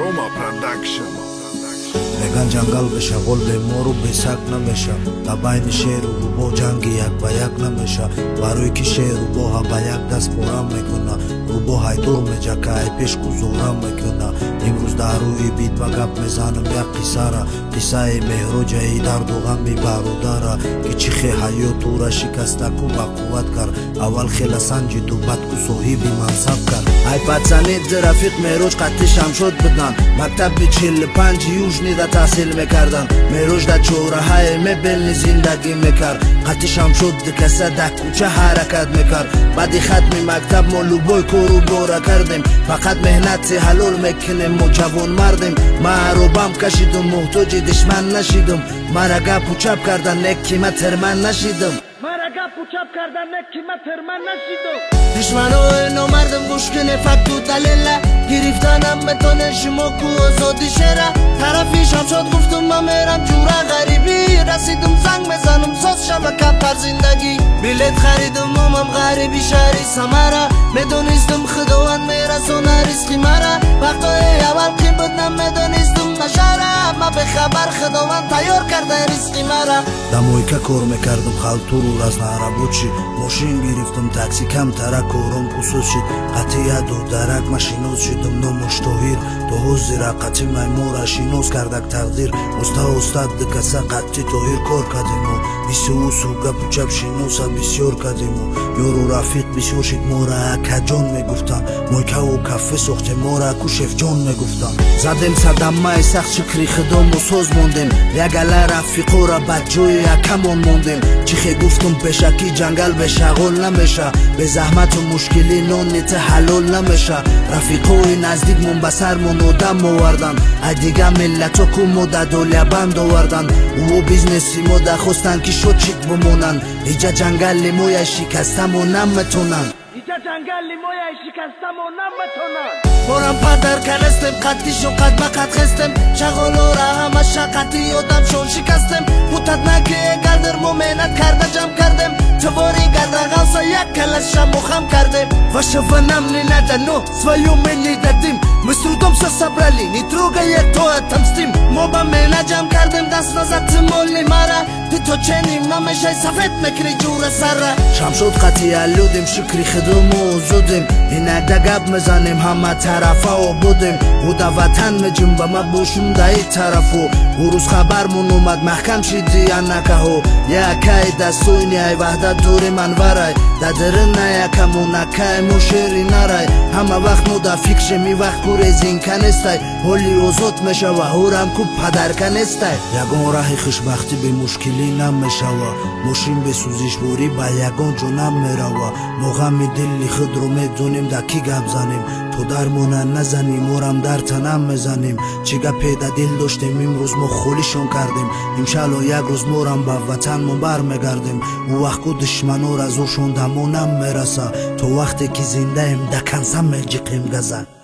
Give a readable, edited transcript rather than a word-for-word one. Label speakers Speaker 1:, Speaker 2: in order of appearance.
Speaker 1: Roma Production.
Speaker 2: Vegan jungle besha gol be moru besak na mesha tabaini sheru bo jangi yak bayak na mesha baroy ki sheru bo ha bayak das pora mekuna rubo haydur me jakai pesh kuzora mekuna imruz daruyi bitva gap mezanam yak qisara qisai mehro jai dardu gham mi barudara ki chikhe hayot ura shikasta ku baquvvat kar aval khela sanji tu bad ku sohibi mansab kar ay patsanid rafiq meroj qatti shamshod bidan maktab bi 45 yujni da تحصیل میکردم میروش در چوره های مبلنی زندگی میکرد قطیشم شد کسه در کوچه حرکت میکرد بعدی ختم مکتب ما لوبای کورو باره کردیم فقط مهنت حلول میکنیم ما جوان مردیم معروبم کشیدم محتاج دشمن نشیدم مرا گپ و چپ کردن نکی من ترمن نشیدم دشمنو اینو مردم گوش کنه فکتو دلیله گریفتنم بتونه شما کو آزادی شره طرفیشم شد گفتم من میرم جوره غریبی رسیدم زنگ بزنم ساز شبکه پر زندگی بلیت خریدم اومم غریبی شهری سمره میدونستم خداوند میرسونه ریسکی مره وقتای اول که بودم میدونستم نشره ما به خبر خداوند تیار کرده ریسکی مره دموی که کار میکردم خالتو رو راز نرابوچی ماشین گرفتم تاکسی کم ترک کورم خصوص شد قطعیت و درک ماشینوز شدم نمشتوهیر تو حوزی را قطعی میمورا شینوز کردک تقدیر استاد دکسه قطعی توهیر کار کدیمو بیسیو سوگا پوچب شینوزا بیسیور کدیمو یورو رفیق بیسیور شد مورا کجان میگفتن مویکه و کفه سخت مورا کشف جان میگفتن زدم صدمه سخت شکری خدام و سوز موندیم یگله رفیقو را بدجوی یکمون موندیم چیخی گفتم پشکی جنگل به شغل نمیشه به زحمت و مشکلی نونیت حلول نمیشه رفیقوی نزدیک من بسرمون آدم موردن دیگه ملت و کموده دولیا بند آوردن او بیزنسی موده خواستن که شد چیک بمونن ایجا جنگل موی شکستم و نمیتونن بارم پدر کنستم قطیشو قد به قد خستم شغالو را همه شقتی یادم شون شکستم بودت نکه گردر مومنت کرده جمع کردم تواری گرده غوصا یک کلشم مخم کردم و شفنم ندنو سویو منی دادیم مسرودم سا سبرالی نیتروگا یک تو اتمستیم ما با منه جمع کردم دست نزد مولی مرا دی تو چنیم نمیشه سفید مکری جور سره شمشود قطی علودیم شکری خدوم و زودیم اینک دا گب مزنیم همه طرفه و بودیم او دا وطن مجیم با ما بوشم دا ای طرفو روز خبرمون اومد محکم شیدی یا نکهو یکی دستوینی ای وحدت دوری من ورای دا درن یکمون نکه مشیری نرای همه وقت مو دا فکر می وقت کوری زین کنستای هولی اوزوت میشه و هورم کو پدر کنستای یگون راهی خوشبختی به مشکلی نمیشه و ماشین به سوزش بوری با یگون جونم میره موقع می دلی خود رو میدونیم دا کی گپ زنیم تو درمونن نزنیم مورم در تنم میزنیم چیگه پیدا دل داشتیم امروز ما خولیشون کردیم امشالو یک روز مورم با وطنمون بر میگردیم او وقت که دشمنو را زورشون دمونم میرسه تو وقتی که زنده ایم دکنسم میجیقیم گزن